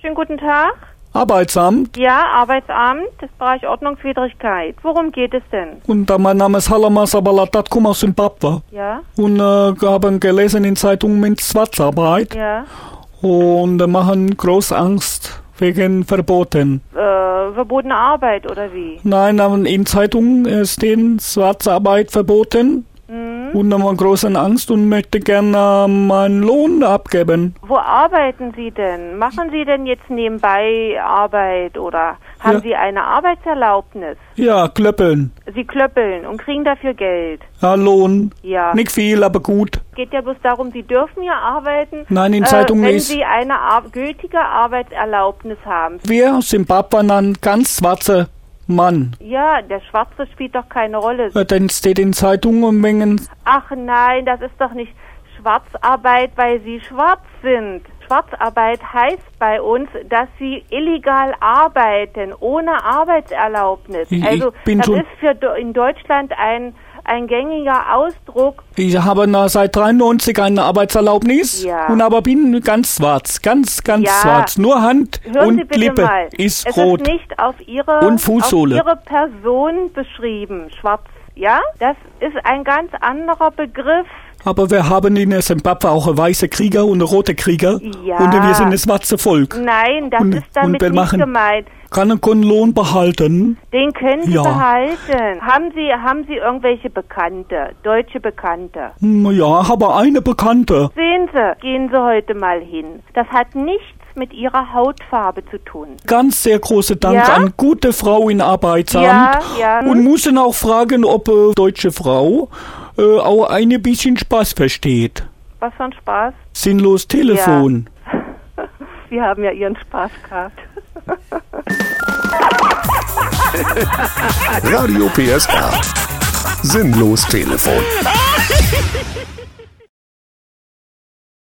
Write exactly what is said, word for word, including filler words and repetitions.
Schönen guten Tag. Arbeitsamt. Ja, Arbeitsamt, das Bereich Ordnungswidrigkeit. Worum geht es denn? Und äh, mein Name ist Halama Sabalatat, komme aus Simbabwe. Ja, Und äh, haben gelesen in Zeitungen mit Schwarzarbeit. ja. Und äh, machen groß Angst wegen Verboten. Äh, verbotene Arbeit oder wie? Nein, aber in Zeitungen äh, stehen Schwarzarbeit verboten. Mhm. Und haben große Angst und möchte gerne äh, meinen Lohn abgeben. Wo arbeiten Sie denn? Machen Sie denn jetzt nebenbei Arbeit oder haben Ja. Sie eine Arbeitserlaubnis? Ja, klöppeln. Sie klöppeln und kriegen dafür Geld. Ja, Lohn. Ja. Nicht viel, aber gut. Geht ja bloß darum, Sie dürfen ja arbeiten, Nein, in äh, Zeitungen wenn ist- Sie eine Ar- gültige Arbeitserlaubnis haben. Wir Simbabwe ein ganz schwarzer Mann. Ja, der Schwarze spielt doch keine Rolle. Äh, Dann steht in Zeitungen und wegen Ach nein, das ist doch nicht Schwarzarbeit, weil Sie schwarz sind. Schwarzarbeit heißt bei uns, dass Sie illegal arbeiten, ohne Arbeitserlaubnis. Ich- ich Also bin das schon- ist für Do- in Deutschland ein, ein gängiger Ausdruck. Ich habe na, seit dreiundneunzig eine Arbeitserlaubnis Ja. und aber bin ganz schwarz, ganz, ganz Ja. schwarz. Nur Hand Hören und Sie bitte Lippe mal, ist es rot. ist nicht auf Ihre, Und Fußsohle. auf Ihre Person beschrieben, schwarz. Ja, das ist ein ganz anderer Begriff. Aber wir haben in Simbabwe auch weiße Krieger und rote Krieger. Ja. Und wir sind das schwarze Volk. Nein, das Und- ist damit und wir nicht machen- gemeint. Kann einen Lohn behalten. Den können Sie Ja. behalten. Haben Sie, haben Sie irgendwelche Bekannte, deutsche Bekannte? Hm, Ja, habe eine Bekannte. Sehen Sie, gehen Sie heute mal hin. Das hat nichts mit Ihrer Hautfarbe zu tun. Ganz sehr große Dank Ja? an gute Frau in Arbeitsamt. Ja, ja. Und mussten auch fragen, ob äh, deutsche Frau äh, auch ein bisschen Spaß versteht. Was für ein Spaß. Sinnlos Telefon. Sie haben ja Ihren Spaß gehabt. Radio P S R. Sinnlos Telefon.